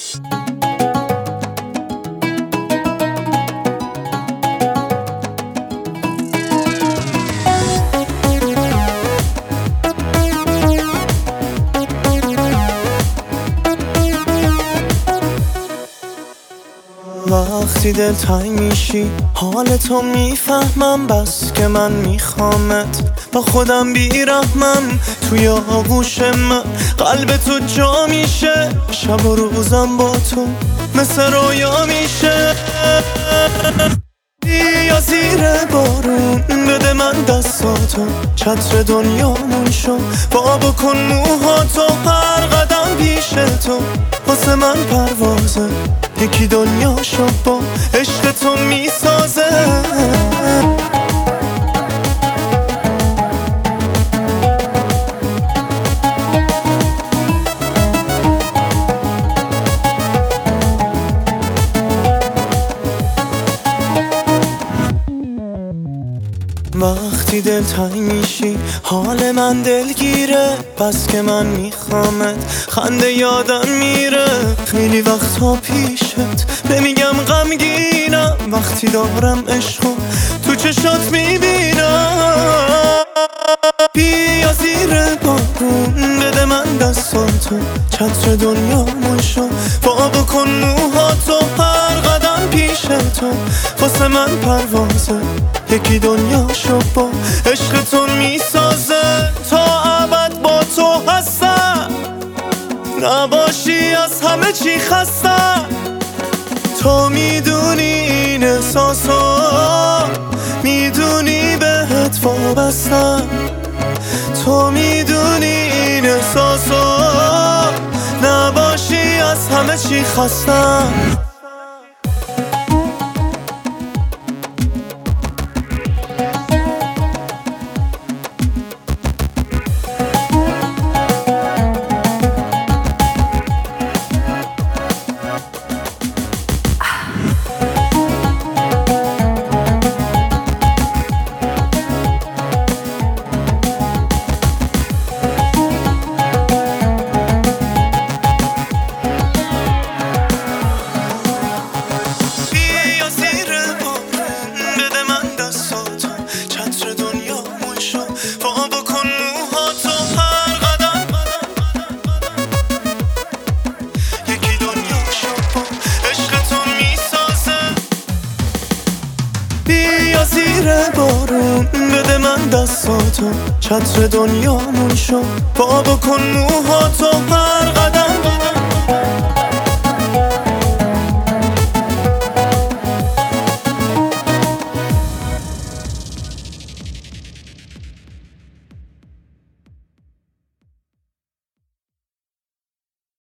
وقتی دلتنگ میشی حال تو میفهمم، بس که من میخوامت، با خودم بیرحمم. توی آغوش من قلب تو جا میشه، شب و روزم با تو مثل رویا میشه. یا زیر بارون بده من دستاتو، چتر دنیامون شو، با بکن موهاتو، هر قدم پیش تو واسه من پروازه، یکی دنیاشو با عشق تو میسازه. وقتی دلتنگ میشی حال من دلگیره، بس که من میخوامت، خنده یادم میره. خیلی وقتا پیشت نمیگم غمگینم، وقتی دارم عشقو تو چشات میبینم. بیا زیر بارون بده من دستاتو، چتر دنیامون شو، با بکن موهاتو، هر قدم پیش تو واسه من پروازه، یکی دنیاشو با عشق تو میسازه. تا ابد با تو هستم، نباشی از همه چی خستم. تو میدونی این احساسو، میدونی بهت وابستم. تو میدونی این احساسو، نباشی از همه چی خستم. بیا زیر بارون بده من دستاتو، چتر دنیامون شو، با بکن موهاتو، هر قدم